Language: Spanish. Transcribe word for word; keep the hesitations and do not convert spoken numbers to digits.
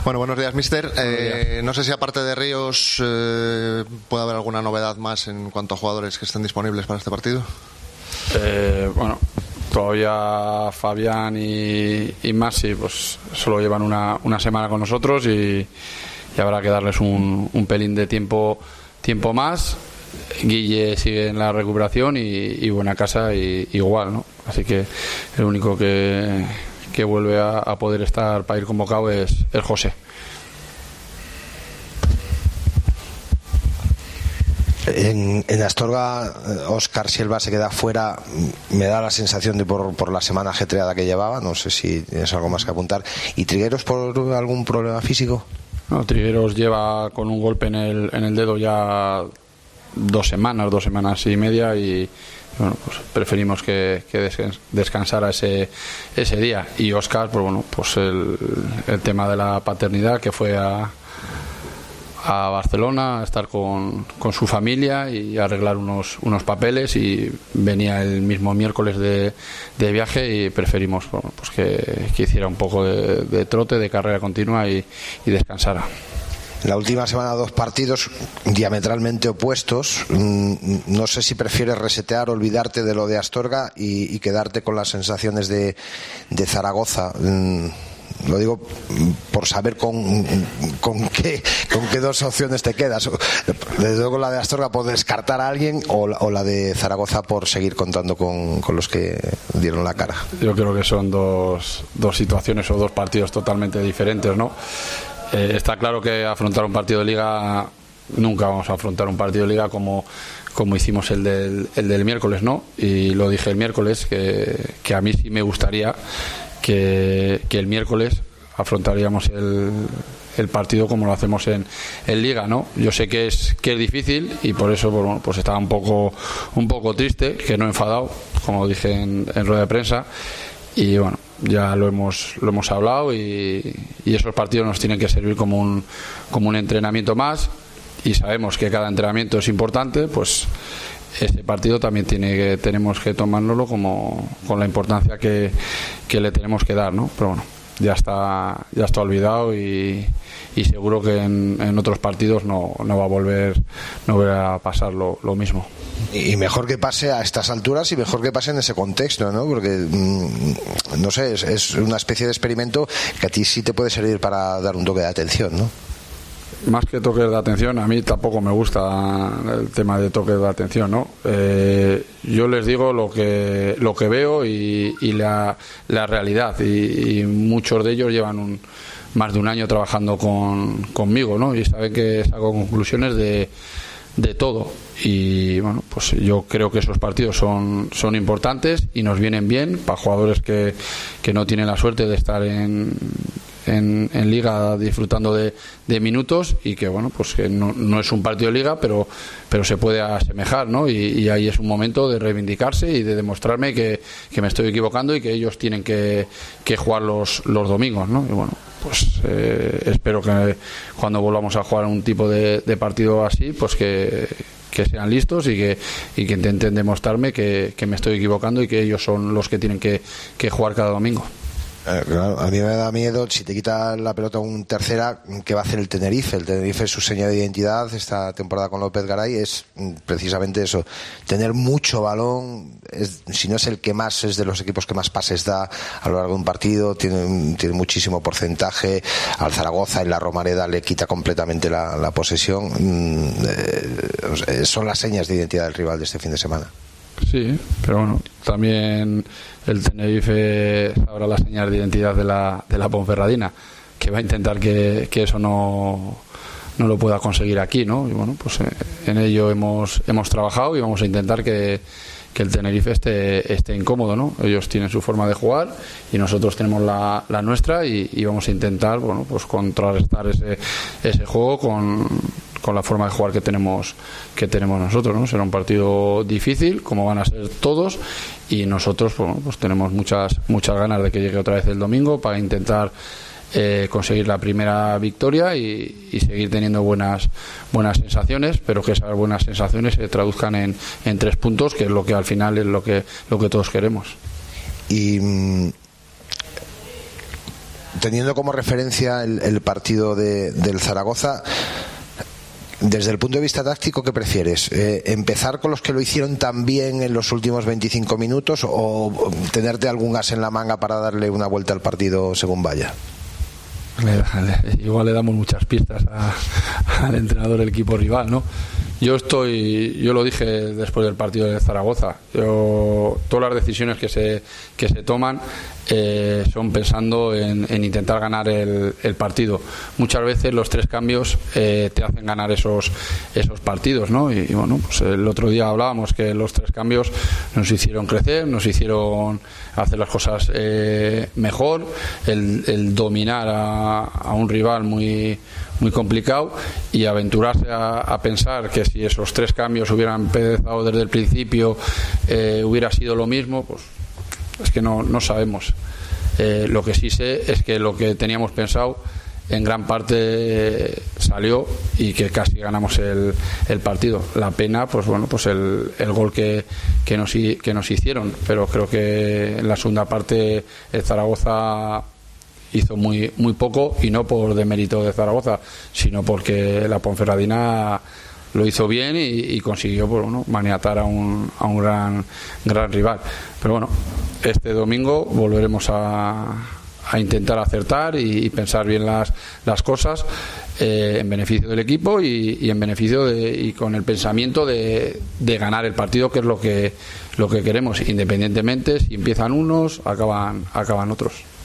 Bueno, buenos días, míster. Eh, no sé si aparte de Ríos eh, puede haber alguna novedad más en cuanto a jugadores que estén disponibles para este partido. Eh, bueno, todavía Fabián y, y Masi pues solo llevan una, una semana con nosotros y, y habrá que darles un, un pelín de tiempo, tiempo más. Guille sigue en la recuperación y, y Buenacasa y, igual, ¿no? Así que el único que, que vuelve a, a poder estar para ir convocado es el José. En, en Astorga, Óscar Silva se queda fuera. Me da la sensación de por, por la semana ajetreada que llevaba. No sé si tienes algo más que apuntar. ¿Y Trigueros por algún problema físico? No, Trigueros lleva con un golpe en el, en el dedo ya dos semanas, dos semanas y media y bueno, pues preferimos que, que descansara ese, ese día. Y Óscar, pues bueno, pues el, el tema de la paternidad, que fue a a Barcelona a estar con, con su familia y arreglar unos, unos papeles, y venía el mismo miércoles de, de viaje y preferimos bueno, pues que, que hiciera un poco de, de trote, de carrera continua y, y descansara. La última semana dos partidos diametralmente opuestos. No sé si prefieres resetear, olvidarte de lo de Astorga y, y quedarte con las sensaciones de, de Zaragoza. Lo digo por saber con, con, qué, con qué dos opciones te quedas. Desde luego la de Astorga por descartar a alguien o la, o la de Zaragoza por seguir contando con, con los que dieron la cara. Yo creo que son dos, dos situaciones o dos partidos totalmente diferentes, ¿no? Eh, está claro que afrontar un partido de liga, nunca vamos a afrontar un partido de liga como, como hicimos el del, el del miércoles, ¿no? Y lo dije el miércoles, que, que a mí sí me gustaría que, que el miércoles afrontaríamos el, el partido como lo hacemos en, en liga, ¿no? Yo sé que es que es difícil y por eso bueno, pues estaba un poco un poco triste, que no enfadado, como dije en, en rueda de prensa, y bueno, ya lo hemos lo hemos hablado y, y esos partidos nos tienen que servir como un como un entrenamiento más, y sabemos que cada entrenamiento es importante, pues este partido también tiene que, tenemos que tomárnoslo como con la importancia que, que le tenemos que dar, ¿no? Pero bueno, ya está ya está olvidado y, y seguro que en, en otros partidos no, no va a volver no va a pasar lo, lo mismo. Y mejor que pase a estas alturas y mejor que pase en ese contexto, ¿no? Porque mmm, no sé, es, es una especie de experimento que a ti sí te puede servir para dar un toque de atención, ¿no? Más que toques de atención, a mí tampoco me gusta el tema de toques de atención, ¿no? Eh, yo les digo lo que lo que veo y, y la, la realidad, y, y muchos de ellos llevan un, más de un año trabajando con, conmigo, ¿no? Y saben que saco conclusiones de, de todo, y bueno, pues yo creo que esos partidos son, son importantes y nos vienen bien para jugadores que, que no tienen la suerte de estar en En, en liga disfrutando de, de minutos, y que bueno, pues que no, no es un partido de liga, pero pero se puede asemejar, ¿no? Y, y ahí es un momento de reivindicarse y de demostrarme que, que me estoy equivocando y que ellos tienen que, que jugar los, los domingos, ¿no? Y bueno, pues eh, espero que cuando volvamos a jugar un tipo de, de partido así, pues que que sean listos y que, y que intenten demostrarme que, que me estoy equivocando y que ellos son los que tienen que, que jugar cada domingo. Eh, claro, a mí me da miedo, si te quita la pelota un tercera, ¿qué va a hacer el Tenerife? El Tenerife, su seña de identidad esta temporada con López Garay es precisamente eso, tener mucho balón. Es, si no es el que más, es de los equipos que más pases da a lo largo de un partido, tiene, tiene muchísimo porcentaje. Al Zaragoza en la Romareda le quita completamente la, la posesión. Eh, son las señas de identidad del rival de este fin de semana. Sí, pero bueno, también el Tenerife sabrá las señas de identidad de la, de la Ponferradina, que va a intentar que, que eso no, no lo pueda conseguir aquí, ¿no? Y bueno, pues eh, en ello hemos, hemos trabajado y vamos a intentar que, que el Tenerife esté, esté incómodo, ¿no? Ellos tienen su forma de jugar y nosotros tenemos la, la nuestra, y, y vamos a intentar, bueno, pues contrarrestar ese, ese juego con con la forma de jugar que tenemos que tenemos nosotros, ¿no? Será un partido difícil, como van a ser todos, y nosotros bueno, pues tenemos muchas muchas ganas de que llegue otra vez el domingo para intentar eh, conseguir la primera victoria y, y seguir teniendo buenas buenas sensaciones, pero que esas buenas sensaciones se traduzcan en, en tres puntos, que es lo que al final es lo que lo que todos queremos. Y teniendo como referencia el, el partido de, del Zaragoza, desde el punto de vista táctico, ¿qué prefieres? Eh, ¿Empezar con los que lo hicieron tan bien en los últimos veinticinco minutos o tenerte algún as en la manga para darle una vuelta al partido según vaya? Le, le, igual le damos muchas pistas a, al entrenador del equipo rival, ¿no? Yo estoy, yo lo dije después del partido de Zaragoza. Yo, todas las decisiones que se que se toman eh, son pensando en, en intentar ganar el, el partido. Muchas veces los tres cambios eh, te hacen ganar esos esos partidos, ¿no? Y, y bueno, pues el otro día hablábamos que los tres cambios nos hicieron crecer, nos hicieron hacer las cosas eh, mejor, el, el dominar a, a un rival muy muy complicado y aventurarse a, a pensar que si esos tres cambios hubieran empezado desde el principio eh, hubiera sido lo mismo, pues es que no, no sabemos. Eh, lo que sí sé es que lo que teníamos pensado en gran parte salió y que casi ganamos el, el partido. La pena, pues bueno, pues el, el gol que, que, nos, que nos hicieron, pero creo que en la segunda parte el Zaragoza hizo muy muy poco, y no por demérito de Zaragoza, sino porque la Ponferradina lo hizo bien y, y consiguió, pues, bueno, maniatar a un, a un gran gran rival. Pero bueno, este domingo volveremos a, a intentar acertar y, y pensar bien las, las cosas eh, en beneficio del equipo y, y en beneficio de, y con el pensamiento de, de ganar el partido, que es lo que lo que queremos, independientemente si empiezan unos, acaban acaban otros.